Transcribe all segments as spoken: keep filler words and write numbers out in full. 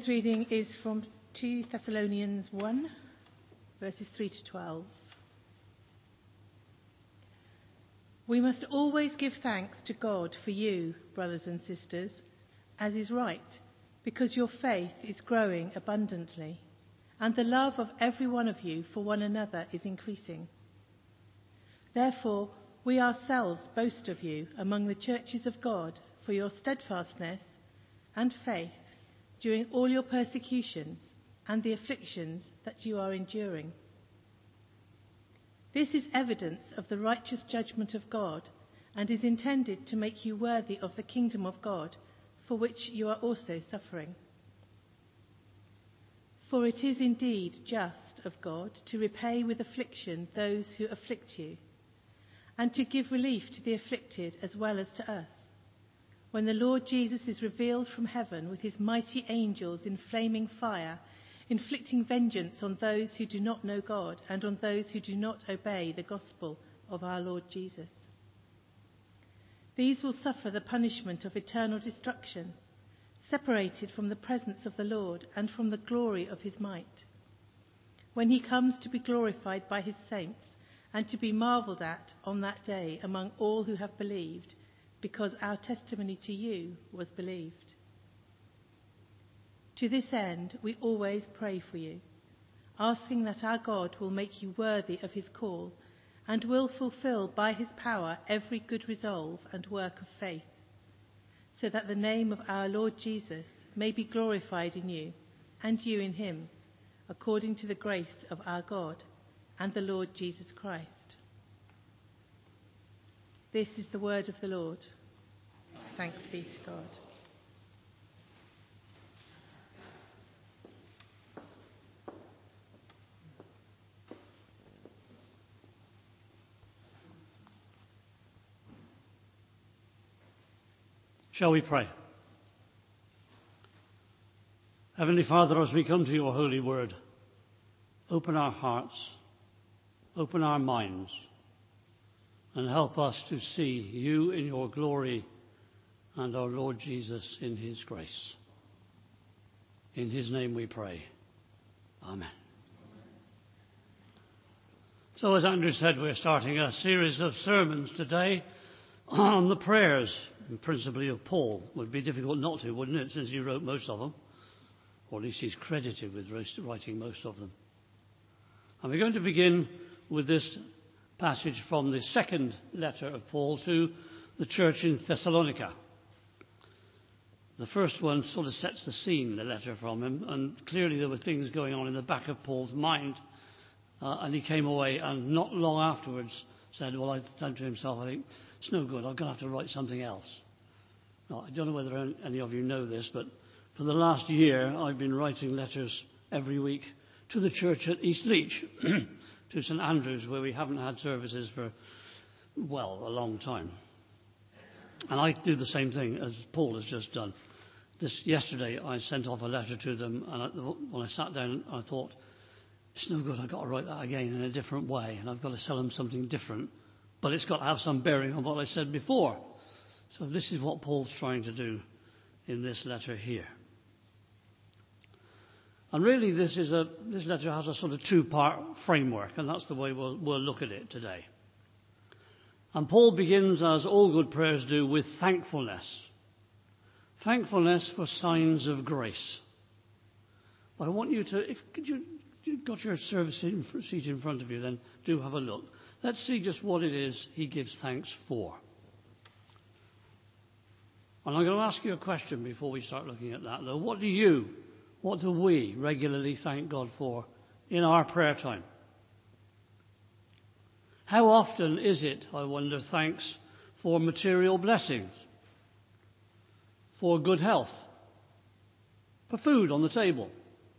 morning's reading is from two Thessalonians one, verses three to twelve. We must always give thanks to God for you, brothers and sisters, as is right, because your faith is growing abundantly, and the love of every one of you for one another is increasing. Therefore, we ourselves boast of you among the churches of God for your steadfastness and faith during all your persecutions and the afflictions that you are enduring. This is evidence of the righteous judgment of God and is intended to make you worthy of the kingdom of God, for which you are also suffering. For it is indeed just of God to repay with affliction those who afflict you, and to give relief to the afflicted as well as to us, when the Lord Jesus is revealed from heaven with his mighty angels in flaming fire, inflicting vengeance on those who do not know God and on those who do not obey the gospel of our Lord Jesus. These will suffer the punishment of eternal destruction, separated from the presence of the Lord and from the glory of his might, when he comes to be glorified by his saints and to be marvelled at on that day among all who have believed, because our testimony to you was believed. To this end, we always pray for you, asking that our God will make you worthy of his call and will fulfill by his power every good resolve and work of faith, so that the name of our Lord Jesus may be glorified in you and you in him, according to the grace of our God and the Lord Jesus Christ. This is the word of the Lord. Thanks be to God. Shall we pray? Heavenly Father, as we come to your holy word, open our hearts, open our minds, and help us to see you in your glory and our Lord Jesus in his grace. In his name we pray. Amen. So as Andrew said, we're starting a series of sermons today on the prayers, principally of Paul. It would be difficult not to, wouldn't it, since he wrote most of them, or at least he's credited with writing most of them. And we're going to begin with this passage from the second letter of Paul to the church in Thessalonica. The first one sort of sets the scene, the letter from him, and clearly there were things going on in the back of Paul's mind, uh, and he came away and not long afterwards said, well, I said to himself, I think, it's no good, I'm going to have to write something else. Now, I don't know whether any of you know this, but for the last year I've been writing letters every week to the church at East Leach, to St Andrews, where we haven't had services for, well, a long time. And I do the same thing as Paul has just done. This yesterday I sent off a letter to them, and I, when I sat down I thought, it's no good, I've got to write that again in a different way, and I've got to tell them something different. But it's got to have some bearing on what I said before. So this is what Paul's trying to do in this letter here. And really this is a this letter has a sort of two-part framework, and that's the way we'll, we'll look at it today. And Paul begins, as all good prayers do, with thankfulness. Thankfulness for signs of grace. But I want you to, if could you, you've got your service seat in front of you, then do have a look. Let's see just what it is he gives thanks for. And I'm going to ask you a question before we start looking at that, though. What do you, what do we regularly thank God for in our prayer time? How often is it, I wonder, thanks for material blessings, for good health, for food on the table,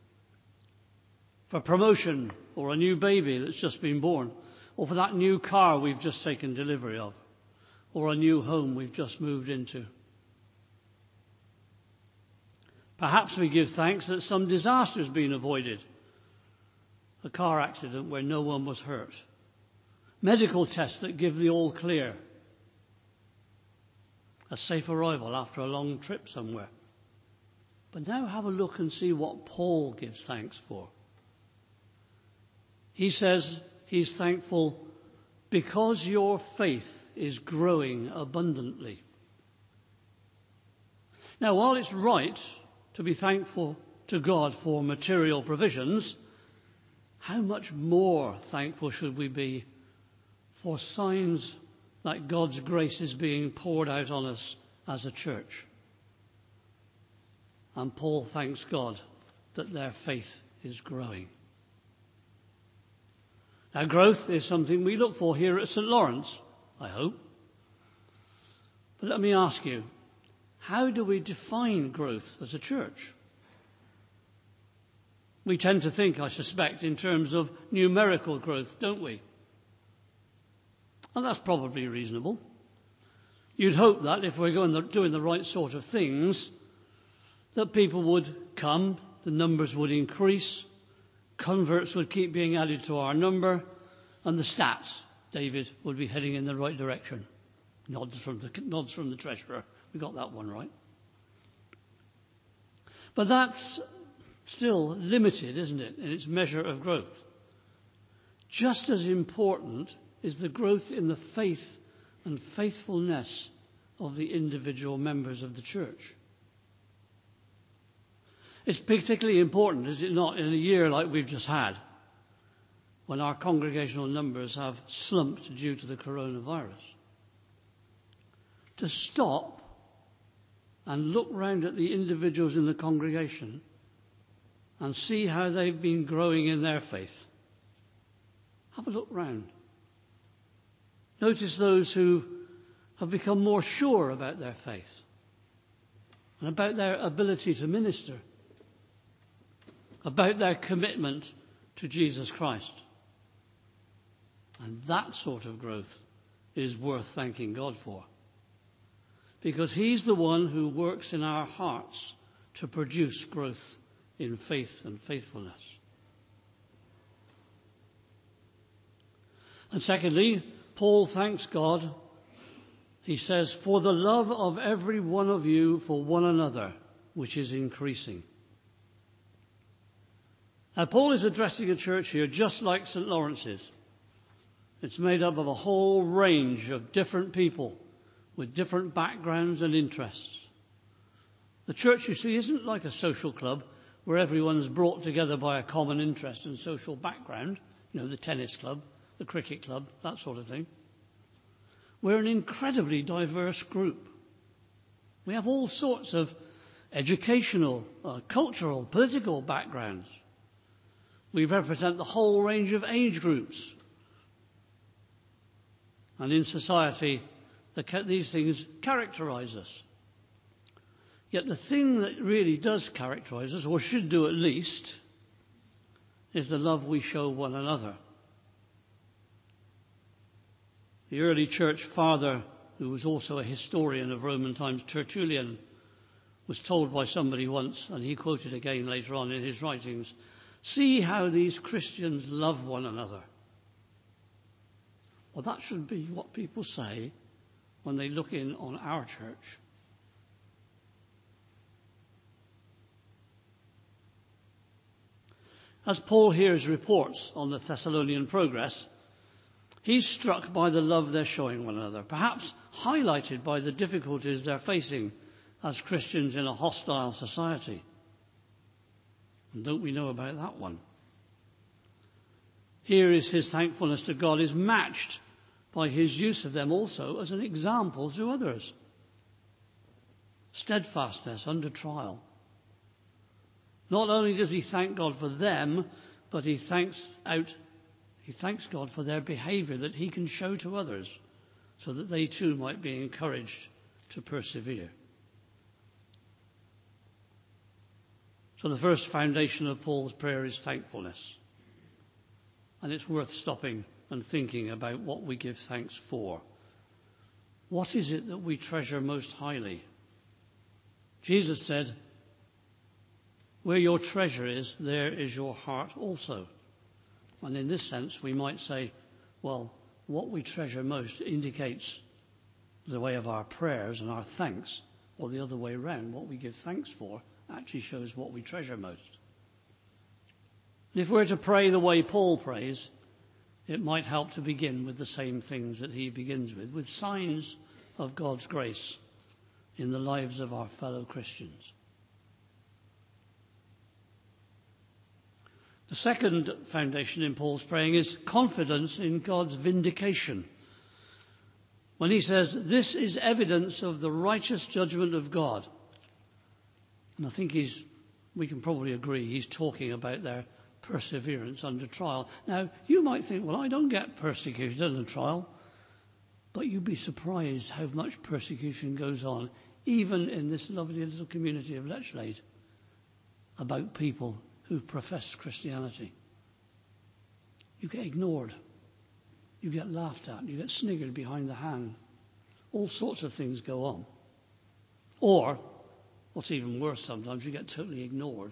for promotion or a new baby that's just been born, or for that new car we've just taken delivery of, or a new home we've just moved into? Perhaps we give thanks that some disaster has been avoided. A car accident where no one was hurt. Medical tests that give the all clear. A safe arrival after a long trip somewhere. But now have a look and see what Paul gives thanks for. He says he's thankful because your faith is growing abundantly. Now, while it's right to be thankful to God for material provisions, how much more thankful should we be for signs that God's grace is being poured out on us as a church? And Paul thanks God that their faith is growing. Now, growth is something we look for here at Saint Lawrence, I hope. But let me ask you, how do we define growth as a church? We tend to think, I suspect, in terms of numerical growth, don't we? And that's probably reasonable. You'd hope that if we're going the, doing the right sort of things, that people would come, the numbers would increase, converts would keep being added to our number, and the stats, David, would be heading in the right direction. Nods from the, nods from the treasurer. We got that one right. But that's still limited, isn't it, in its measure of growth. Just as important is the growth in the faith and faithfulness of the individual members of the church. It's particularly important, is it not, in a year like we've just had, when our congregational numbers have slumped due to the coronavirus. To stop and look round at the individuals in the congregation and see how they've been growing in their faith. Have a look round. Notice those who have become more sure about their faith and about their ability to minister, about their commitment to Jesus Christ. And that sort of growth is worth thanking God for, because He's the one who works in our hearts to produce growth in faith and faithfulness. And secondly, Paul thanks God. He says, for the love of every one of you for one another, which is increasing. Now, Paul is addressing a church here just like Saint Lawrence's. It's made up of a whole range of different people with different backgrounds and interests. The church, you see, isn't like a social club where everyone's brought together by a common interest and social background. You know, the tennis club, the cricket club, that sort of thing. We're an incredibly diverse group. We have all sorts of educational, uh, cultural, political backgrounds. We represent the whole range of age groups. And in society, the, these things characterize us. Yet the thing that really does characterize us, or should do at least, is the love we show one another. The early church father, who was also a historian of Roman times, Tertullian, was told by somebody once, and he quoted again later on in his writings, "See how these Christians love one another." Well, that should be what people say when they look in on our church. As Paul hears reports on the Thessalonian progress, he's struck by the love they're showing one another, perhaps highlighted by the difficulties they're facing as Christians in a hostile society. And don't we know about that one? Here is his thankfulness to God is matched by his use of them also as an example to others. Steadfastness under trial. Not only does he thank God for them, but he thanks out, he thanks God for their behaviour that he can show to others, so that they too might be encouraged to persevere. So the first foundation of Paul's prayer is thankfulness. And it's worth stopping and thinking about what we give thanks for. What is it that we treasure most highly? Jesus said, "Where your treasure is, there is your heart also." And in this sense, we might say, well, what we treasure most indicates the way of our prayers and our thanks, or the other way around, what we give thanks for actually shows what we treasure most. And if we're to pray the way Paul prays, it might help to begin with the same things that he begins with, with signs of God's grace in the lives of our fellow Christians. The second foundation in Paul's praying is confidence in God's vindication. When he says, this is evidence of the righteous judgment of God. And I think he's, we can probably agree, he's talking about their perseverance under trial. Now, you might think, well, I don't get persecuted under trial. But you'd be surprised how much persecution goes on, even in this lovely little community of Lechlade, about people who profess Christianity. You get ignored. You get laughed at. You get sniggered behind the hand. All sorts of things go on. Or, what's even worse sometimes, you get totally ignored.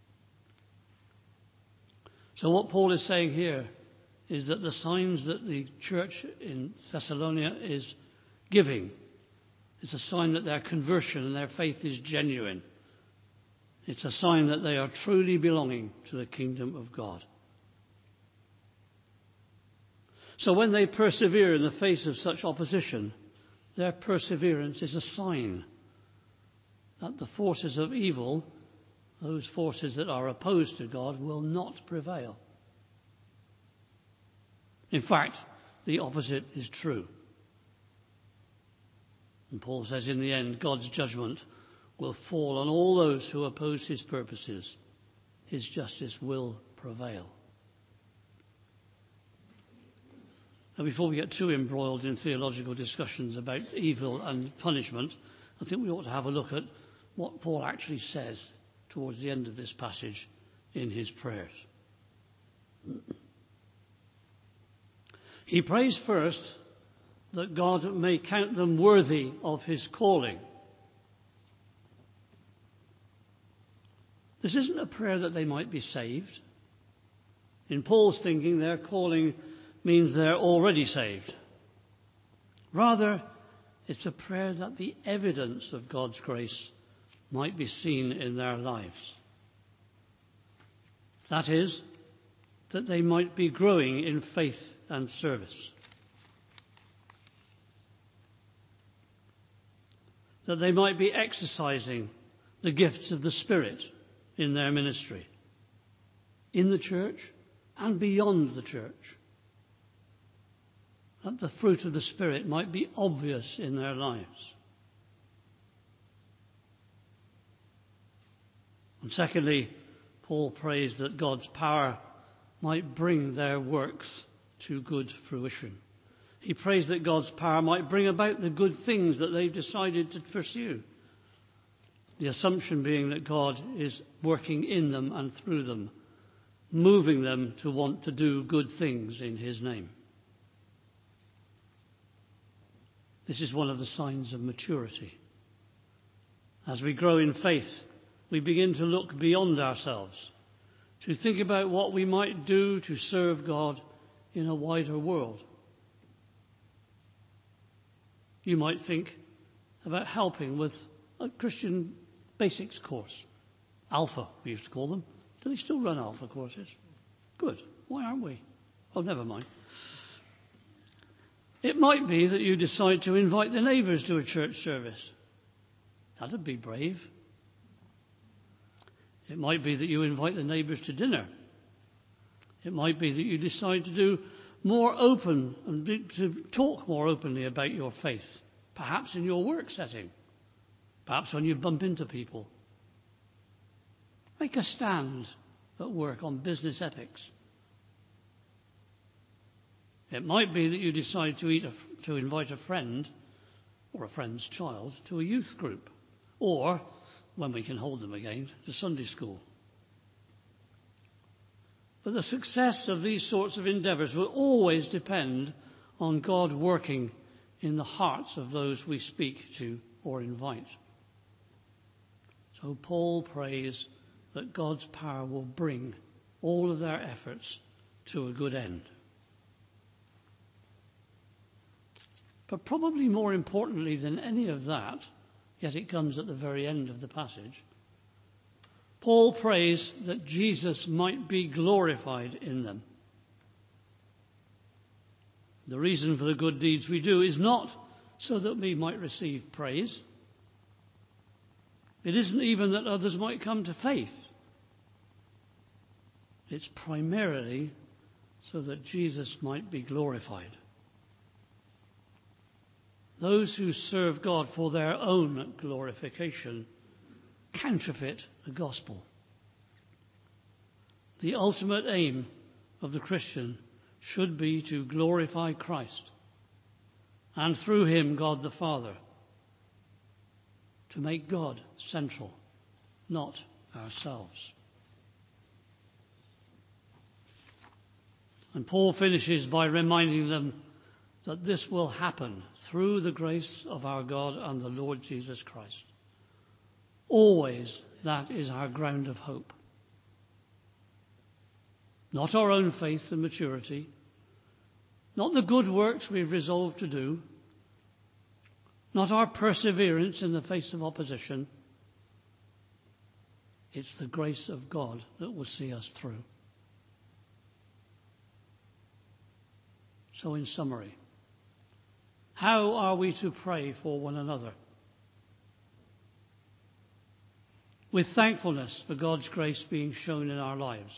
So what Paul is saying here is that the signs that the church in Thessalonica is giving is a sign that their conversion and their faith is genuine. It's a sign that they are truly belonging to the kingdom of God. So when they persevere in the face of such opposition, their perseverance is a sign that the forces of evil, those forces that are opposed to God, will not prevail. In fact, the opposite is true. And Paul says in the end, God's judgment will fall on all those who oppose his purposes. His justice will prevail. And before we get too embroiled in theological discussions about evil and punishment, I think we ought to have a look at what Paul actually says towards the end of this passage in his prayers. He prays first that God may count them worthy of his calling. This isn't a prayer that they might be saved. In Paul's thinking, their calling means they're already saved. Rather, it's a prayer that the evidence of God's grace might be seen in their lives. That is, that they might be growing in faith and service. That they might be exercising the gifts of the Spirit in their ministry, in the church and beyond the church. That the fruit of the Spirit might be obvious in their lives. And secondly, Paul prays that God's power might bring their works to good fruition. He prays that God's power might bring about the good things that they've decided to pursue. The assumption being that God is working in them and through them, moving them to want to do good things in his name. This is one of the signs of maturity. As we grow in faith, we begin to look beyond ourselves, to think about what we might do to serve God in a wider world. You might think about helping with a Christian basics course. Alpha, we used to call them. Do they still run Alpha courses? Good. Why aren't we? Oh, never mind. It might be that you decide to invite the neighbours to a church service. That'd be brave. It might be that you invite the neighbours to dinner. It might be that you decide to do more open and be, to talk more openly about your faith, perhaps in your work setting, perhaps when you bump into people. Make a stand at work on business ethics. It might be that you decide to, eat a, to invite a friend or a friend's child to a youth group, or, when we can hold them again, to Sunday school. But the success of these sorts of endeavours will always depend on God working in the hearts of those we speak to or invite. So Paul prays that God's power will bring all of their efforts to a good end. But probably more importantly than any of that, yet it comes at the very end of the passage, Paul prays that Jesus might be glorified in them. The reason for the good deeds we do is not so that we might receive praise. It isn't even that others might come to faith. It's primarily so that Jesus might be glorified. Those who serve God for their own glorification counterfeit the gospel. The ultimate aim of the Christian should be to glorify Christ, and through him God the Father, to make God central, not ourselves. And Paul finishes by reminding them that this will happen through the grace of our God and the Lord Jesus Christ. Always that is our ground of hope. Not our own faith and maturity, not the good works we've resolved to do, not our perseverance in the face of opposition. It's the grace of God that will see us through. So in summary, how are we to pray for one another? With thankfulness for God's grace being shown in our lives.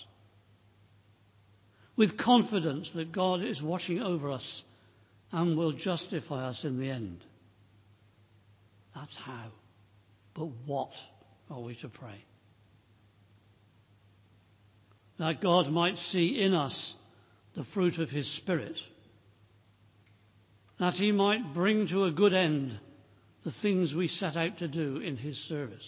With confidence that God is watching over us and will justify us in the end. That's how. But what are we to pray? That God might see in us the fruit of his Spirit. That he might bring to a good end the things we set out to do in his service.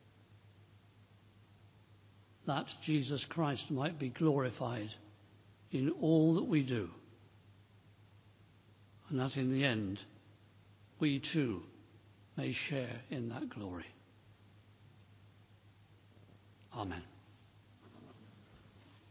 That Jesus Christ might be glorified in all that we do. And that in the end, we too may share in that glory. Amen.